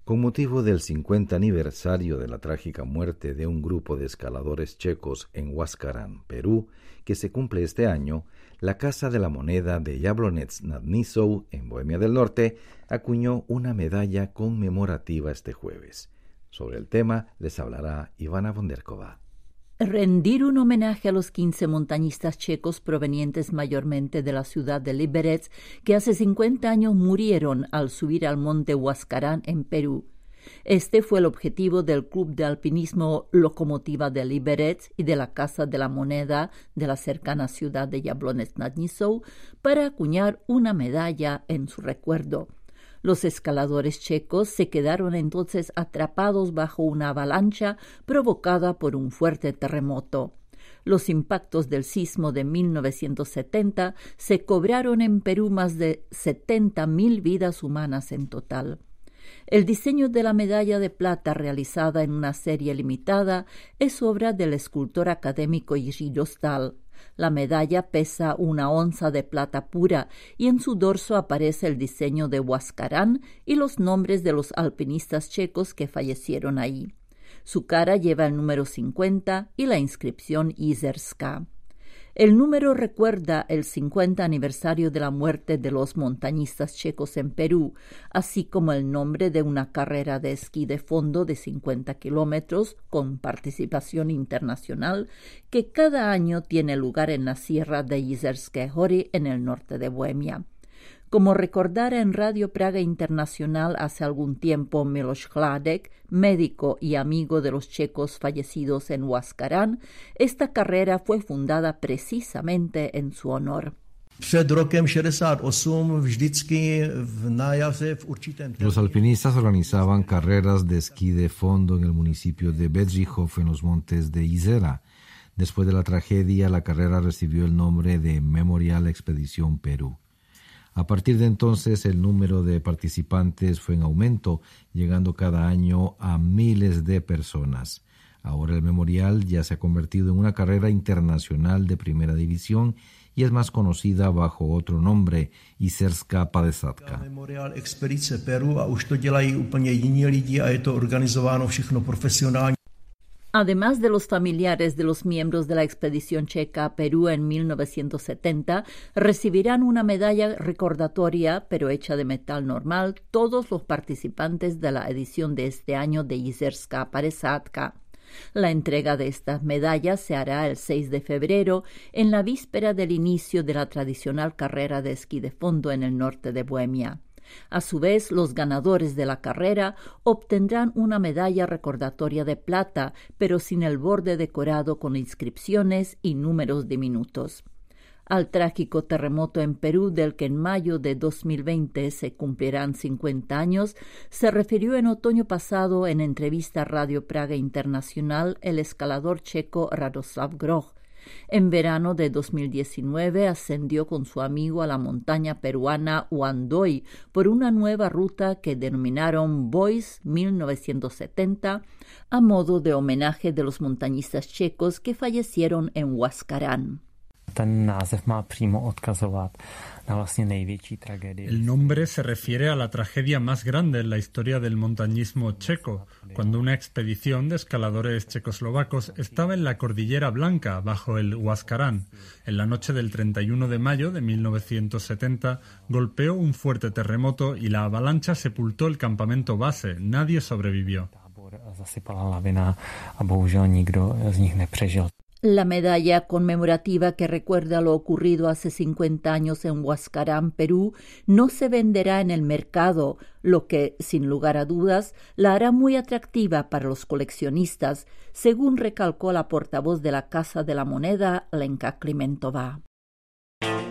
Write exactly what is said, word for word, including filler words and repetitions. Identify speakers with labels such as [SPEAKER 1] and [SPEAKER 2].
[SPEAKER 1] Con motivo del cincuenta aniversario de la trágica muerte de un grupo de escaladores checos en Huascarán, Perú, que se cumple este año, la Casa de la Moneda de Jablonec nad Nisou, en Bohemia del Norte, acuñó una medalla conmemorativa este jueves. Sobre el tema les hablará Ivana Bonderkova.
[SPEAKER 2] Rendir un homenaje a los quince montañistas checos provenientes mayormente de la ciudad de Liberec, que hace cincuenta años murieron al subir al monte Huascarán en Perú. Este fue el objetivo del Club de Alpinismo Locomotiva de Liberec y de la Casa de la Moneda de la cercana ciudad de Jablonec nad Nisou para acuñar una medalla en su recuerdo. Los escaladores checos se quedaron entonces atrapados bajo una avalancha provocada por un fuerte terremoto. Los impactos del sismo de mil novecientos setenta se cobraron en Perú más de setenta mil vidas humanas en total. El diseño de la medalla de plata realizada en una serie limitada es obra del escultor académico Jiří Dostál. La medalla pesa una onza de plata pura y en su dorso aparece el diseño de Huascarán y los nombres de los alpinistas checos que fallecieron ahí. Su cara lleva el número cincuenta y la inscripción Jizerská. El número recuerda el cincuenta aniversario de la muerte de los montañistas checos en Perú, así como el nombre de una carrera de esquí de fondo de cincuenta kilómetros con participación internacional que cada año tiene lugar en la sierra de Jizerské Hory en el norte de Bohemia. Como recordara en Radio Praga Internacional hace algún tiempo Miloš Hladek, médico y amigo de los checos fallecidos en Huascarán, esta carrera fue fundada precisamente en su honor.
[SPEAKER 3] Los alpinistas organizaban carreras de esquí de fondo en el municipio de Bedřichov, en los montes de Jizera. Después de la tragedia, la carrera recibió el nombre de Memorial Expedición Perú. A partir de entonces, el número de participantes fue en aumento, llegando cada año a miles de personas. Ahora el memorial ya se ha convertido en una carrera internacional de primera división y es más conocida bajo otro nombre, Jizerská padesátka.
[SPEAKER 4] Memorial Expedice Peru a už to dělají úplně jiní lidi a je to organizováno všechno profesionálně.
[SPEAKER 2] Además de los familiares de los miembros de la expedición checa a Perú en mil novecientos setenta, recibirán una medalla recordatoria, pero hecha de metal normal, todos los participantes de la edición de este año de Jizerská padesátka. La entrega de estas medallas se hará el seis de febrero, en la víspera del inicio de la tradicional carrera de esquí de fondo en el norte de Bohemia. A su vez, los ganadores de la carrera obtendrán una medalla recordatoria de plata, pero sin el borde decorado con inscripciones y números diminutos. Al trágico terremoto en Perú, del que en mayo de dos mil veinte se cumplirán cincuenta años, se refirió en otoño pasado en entrevista a Radio Praga Internacional el escalador checo Radoslav Groch. En verano de dos mil diecinueve ascendió con su amigo a la montaña peruana Huandoy por una nueva ruta que denominaron Boys mil novecientos setenta a modo de homenaje de los montañistas checos que fallecieron en Huascarán.
[SPEAKER 5] El nombre se refiere a la tragedia más grande en la historia del montañismo checo, cuando una expedición de escaladores checoslovacos estaba en la Cordillera Blanca, bajo el Huascarán. En la noche del treinta y uno de mayo de mil novecientos setenta golpeó un fuerte terremoto y la avalancha sepultó el campamento base. Nadie sobrevivió.
[SPEAKER 2] La medalla conmemorativa que recuerda lo ocurrido hace cincuenta años en Huascarán, Perú, no se venderá en el mercado, lo que, sin lugar a dudas, la hará muy atractiva para los coleccionistas, según recalcó la portavoz de la Casa de la Moneda, Lenka Klimentová.